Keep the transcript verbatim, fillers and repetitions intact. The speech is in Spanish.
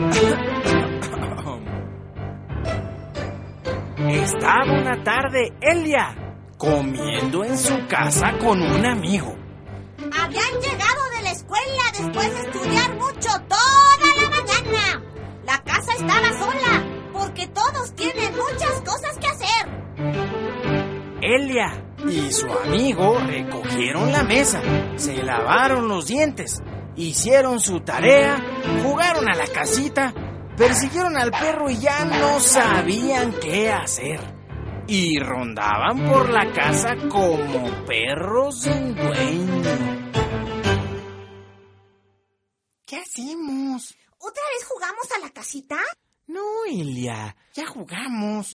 Estaba una tarde Elia comiendo en su casa con un amigo. Habían llegado de la escuela después de estudiar mucho toda la mañana. La casa estaba sola porque todos tienen muchas cosas que hacer. Elia y su amigo recogieron la mesa, se lavaron los dientes, hicieron su tarea, jugaron a la casita, persiguieron al perro y ya no sabían qué hacer. Y rondaban por la casa como perros sin dueño. ¿Qué hacemos? ¿Otra vez jugamos a la casita? No, Elia, ya jugamos.